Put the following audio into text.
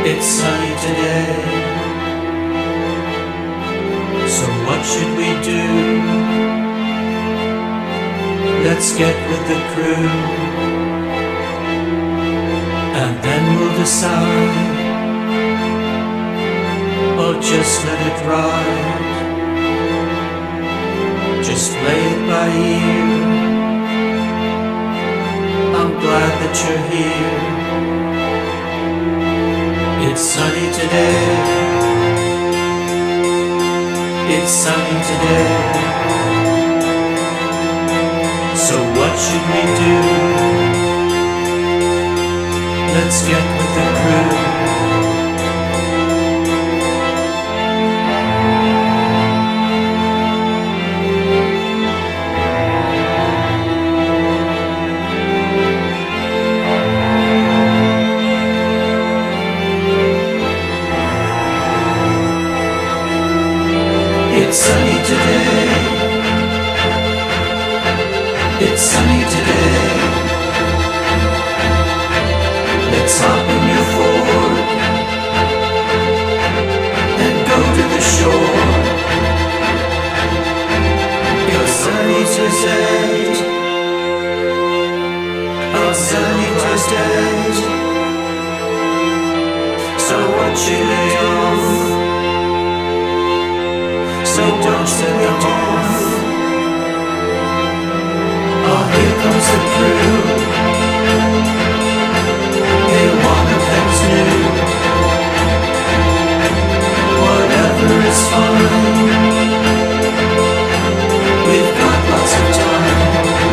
It's sunny today, so what should we do? Let's get with the crew, and then we'll decide, or just let it ride. Just play it by ear. I'm glad that you're here. It's sunny today. It's sunny today. So what should we do? Let's get with the crew. It's sunny today. It's sunny today. Let's hop in your Ford and go to the shore. It's sunny today. It's sunny today. So what should we do? So don't set them off.